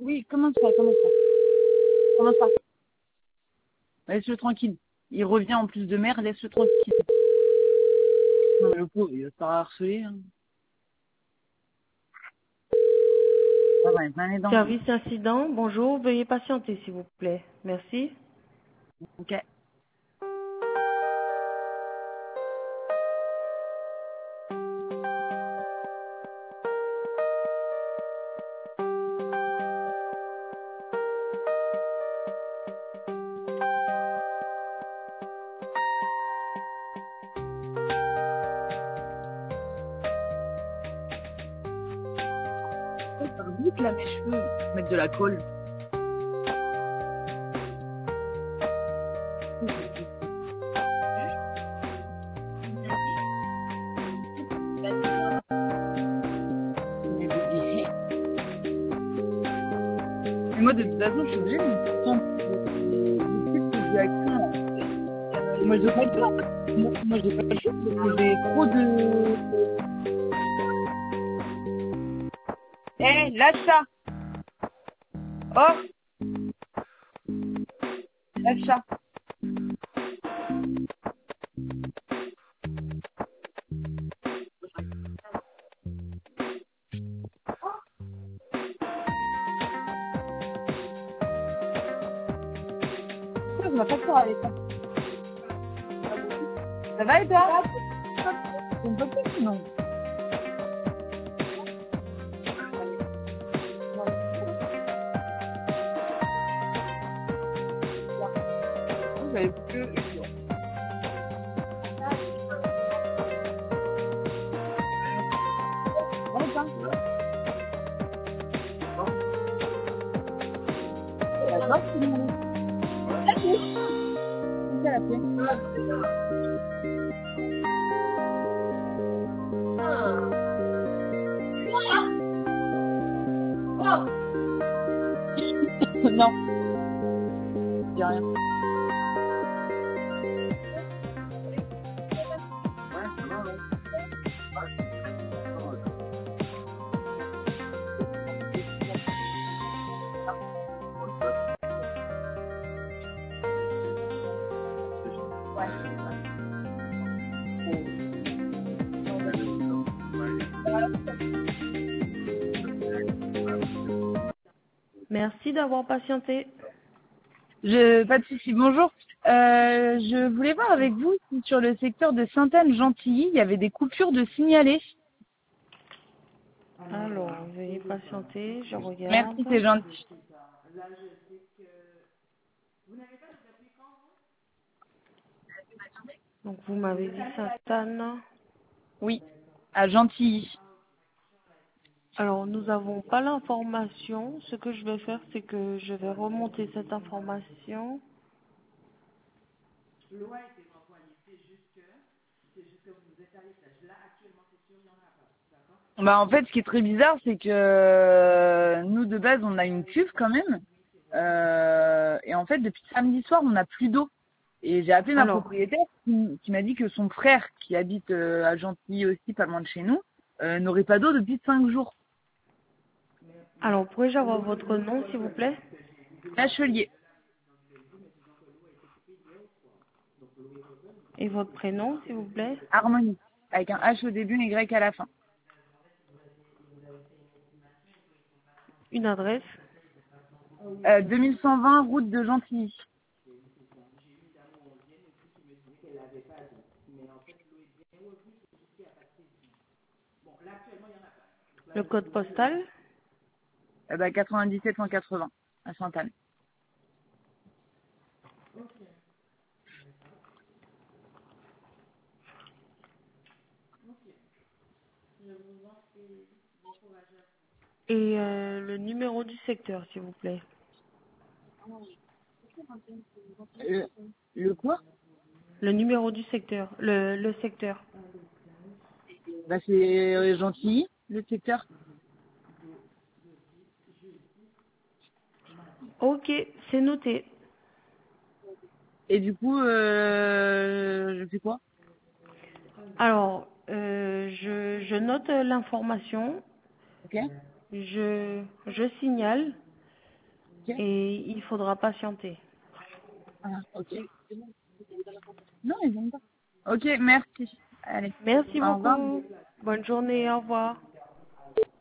Oui, comment ça, comment ça? Laisse-le tranquille. Il revient en plus de mer, laisse-le tranquille. Non, mais le pauvre, il va se faire harceler. Hein. Ah ouais, plein les dents. Service incident, bonjour, veuillez patienter s'il vous plaît. Merci. Ok. Ça va vite là mes cheveux. Mettre de la colle. Mais bébé. Mais moi de toute façon je suis obligée de me faire prendre des trucs que j'ai accès. Moi j'ai pas le choix. Moi j'ai pas le choix parce que j'ai trop de. Eh, lâche ça. Oh, lâche ça. Pourquoi je m'as pas peur avec ça? Ça va et toi? C'est une copine ou non? J'avais plus que. Ouais, ça. D'accord, c'est bon. C'est ça la paix. Non, je dis rien. Merci d'avoir patienté. Pas de souci. Bonjour. Je voulais voir avec vous si sur le secteur de Sainte-Anne-Gentilly, il y avait des coupures de signalés. Alors, veuillez patienter, je regarde. Merci, c'est gentil. Donc vous m'avez dit Sainte-Anne. Oui, à Gentilly. Alors nous n'avons pas l'information. Ce que je vais faire, c'est que je vais remonter cette information. Bah en fait, ce qui est très bizarre, c'est que nous de base, on a une cuve quand même. Et en fait, depuis samedi soir, on n'a plus d'eau. Et j'ai appelé ma Alors, propriétaire qui m'a dit que son frère, qui habite à Gentilly aussi, pas loin de chez nous, n'aurait pas d'eau depuis 5 jours. pourrais-je avoir votre nom, s'il vous plaît? Bachelier, Et votre prénom, s'il vous plaît? Harmonie, avec un H au début, un Y à la fin. Une adresse? 2120 route de Gentilly. Le code postal? 97 180 à Sainte-Anne. Et le numéro du secteur, s'il vous plaît. Le quoi? Le numéro du secteur. Le secteur. Bah c'est Gentilly, le secteur. Ok, c'est noté. Et du coup, je fais quoi? Alors, je note l'information. Ok. Je signale. Ok. et il faudra patienter. Ah, ok. Non, ils ont pas. Ok, merci. Allez, Merci au revoir. beaucoup. Bonne journée, au revoir.